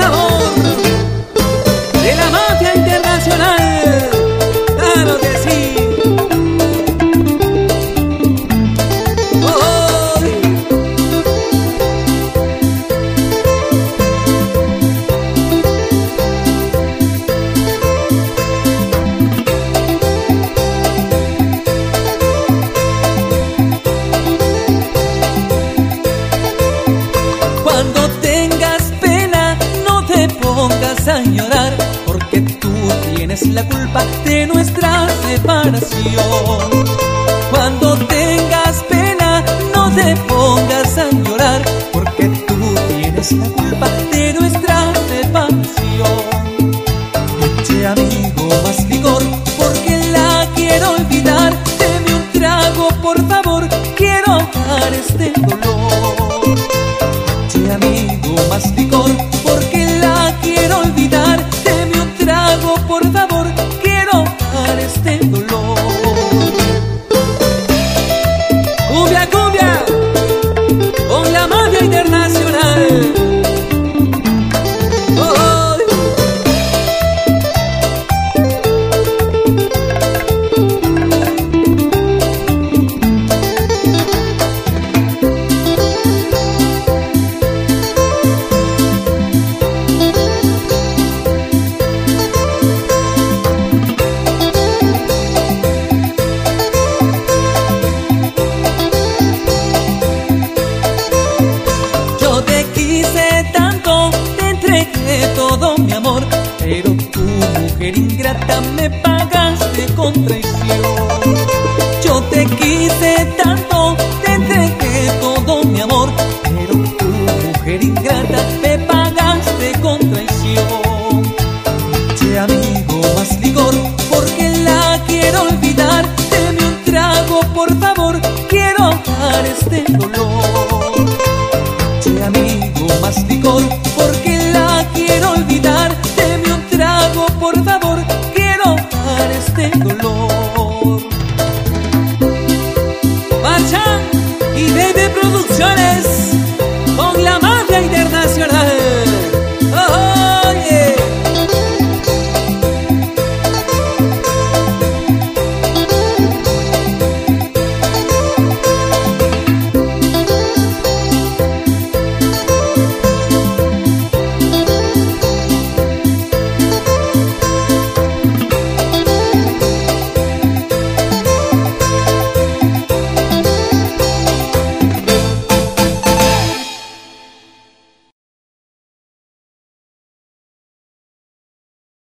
sabor de la mafia internacional. Claro que sí. Cuando tengas pena, no te pongas a llorar, porque tú tienes la culpa de nuestra separación. Cuando tengas pena, no te pongas a llorar, porque tú tienes la culpa de nuestra separación. Eche, amigo, más licor, porque la quiero olvidar. Deme un trago, por favor, quiero ahogar este dolor. Amigo, más licor, porque la quiero olvidar. Deme un trago, por favor, quiero ahogar este dolor. Cumbia, cumbia, con la mafia internacional. Todo mi amor, pero tú, mujer ingrata, me pagaste con traición. Yo te quise tanto, te entregué todo mi amor, pero tú, mujer ingrata, me pagaste con traición. Che, amigo, más licor, porque la quiero olvidar. Deme un trago, por favor, quiero ahogar este dolor. Che, amigo, más licor, porque la quiero olvidar. Deme un trago, por favor, quiero ahogar este dolor. Marcha y Baby Producciones con la mafia internacional.